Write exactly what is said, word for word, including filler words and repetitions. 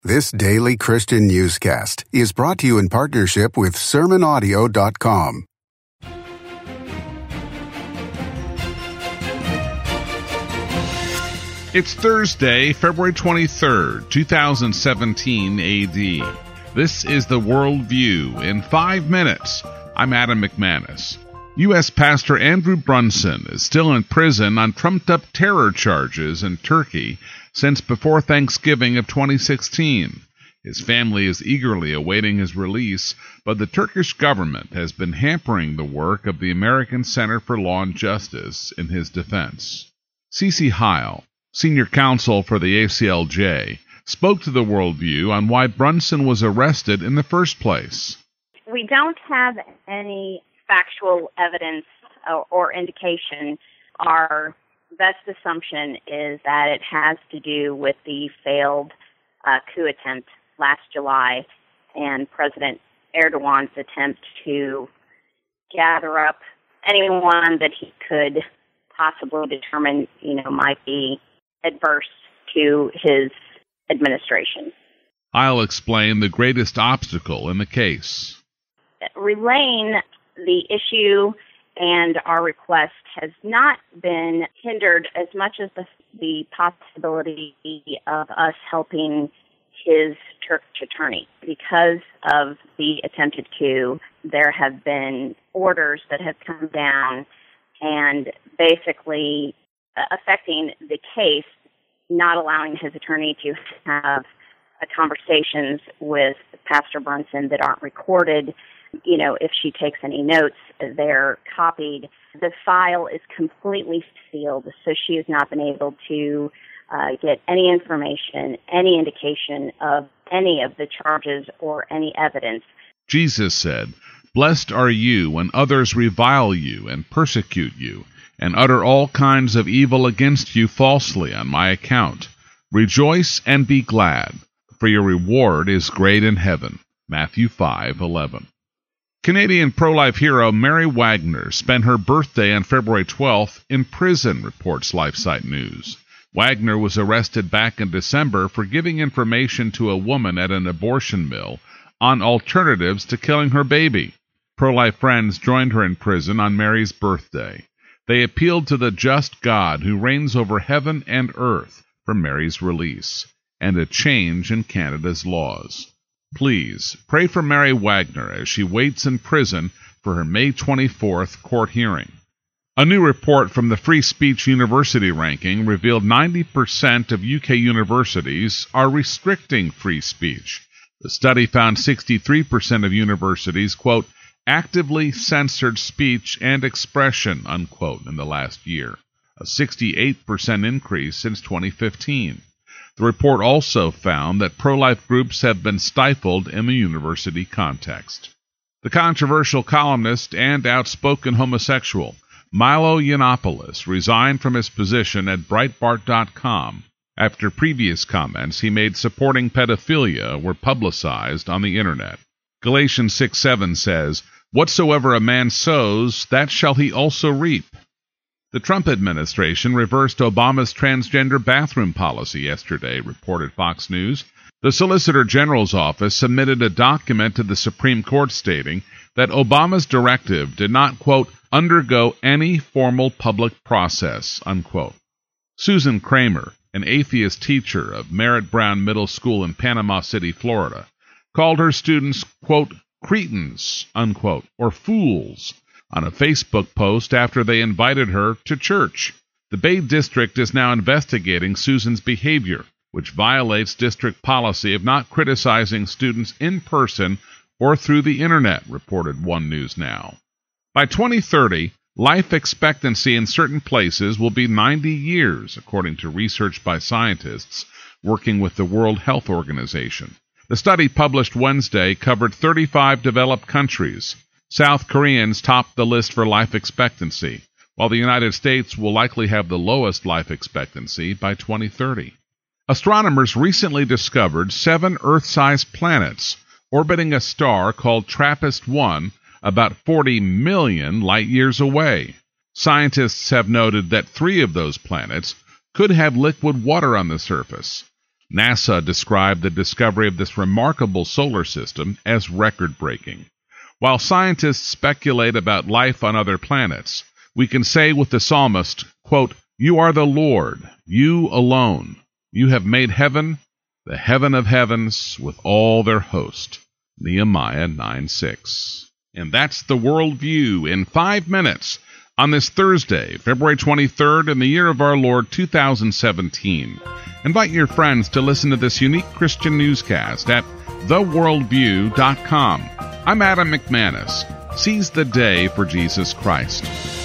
This daily Christian newscast is brought to you in partnership with sermon audio dot com. It's Thursday, February twenty-third, twenty seventeen A D. This is the World View in five minutes. I'm Adam McManus. U S Pastor Andrew Brunson is still in prison on trumped-up terror charges in Turkey since before Thanksgiving of twenty sixteen. His family is eagerly awaiting his release, but the Turkish government has been hampering the work of the American Center for Law and Justice in his defense. Cece Heil, senior counsel for the A C L J, spoke to the Worldview on why Brunson was arrested in the first place. We don't have any factual evidence or, or indication. Our best assumption is that it has to do with the failed uh, coup attempt last July and President Erdogan's attempt to gather up anyone that he could possibly determine, you know, might be adverse to his administration. I'll explain the greatest obstacle in the case. Relaying the issue and our request has not been hindered as much as the, the possibility of us helping his Turkish attorney. Because of the attempted coup, there have been orders that have come down and basically affecting the case, not allowing his attorney to have uh, conversations with Pastor Brunson that aren't recorded. You know, if she takes any notes, they're copied. The file is completely sealed, so she has not been able to uh, get any information, any indication of any of the charges or any evidence. Jesus said, "Blessed are you when others revile you and persecute you, and utter all kinds of evil against you falsely on my account. Rejoice and be glad, for your reward is great in heaven." Matthew five eleven. Canadian pro-life hero Mary Wagner spent her birthday on February twelfth in prison, reports LifeSite News. Wagner was arrested back in December for giving information to a woman at an abortion mill on alternatives to killing her baby. Pro-life friends joined her in prison on Mary's birthday. They appealed to the just God who reigns over heaven and earth for Mary's release and a change in Canada's laws. Please pray for Mary Wagner as she waits in prison for her May twenty-fourth court hearing. A new report from the Free Speech University ranking revealed ninety percent of U K universities are restricting free speech. The study found sixty-three percent of universities, quote, actively censored speech and expression, unquote, in the last year, a sixty-eight percent increase since twenty fifteen. The report also found that pro-life groups have been stifled in the university context. The controversial columnist and outspoken homosexual Milo Yiannopoulos resigned from his position at Breitbart dot com after previous comments he made supporting pedophilia were publicized on the Internet. Galatians six seven says, "Whatsoever a man sows, that shall he also reap." The Trump administration reversed Obama's transgender bathroom policy yesterday, reported Fox News. The Solicitor General's office submitted a document to the Supreme Court stating that Obama's directive did not, quote, undergo any formal public process, unquote. Susan Kramer, an atheist teacher of Merritt Brown Middle School in Panama City, Florida, called her students, quote, cretins, unquote, or fools, on a Facebook post after they invited her to church. The Bay District is now investigating Susan's behavior, which violates district policy of not criticizing students in person or through the Internet, reported One News Now. By twenty thirty, life expectancy in certain places will be ninety years, according to research by scientists working with the World Health Organization. The study published Wednesday covered thirty-five developed countries. South Koreans topped the list for life expectancy, while the United States will likely have the lowest life expectancy by twenty thirty. Astronomers recently discovered seven Earth-sized planets orbiting a star called TRAPPIST one about forty million light-years away. Scientists have noted that three of those planets could have liquid water on the surface. NASA described the discovery of this remarkable solar system as record-breaking. While scientists speculate about life on other planets, we can say with the psalmist, quote, "You are the Lord, you alone. You have made heaven, the heaven of heavens, with all their host." Nehemiah nine six. And that's the Worldview in five minutes on this Thursday, February twenty-third, in the year of our Lord two thousand seventeen. Invite your friends to listen to this unique Christian newscast at the worldview dot com. I'm Adam McManus. Seize the day for Jesus Christ.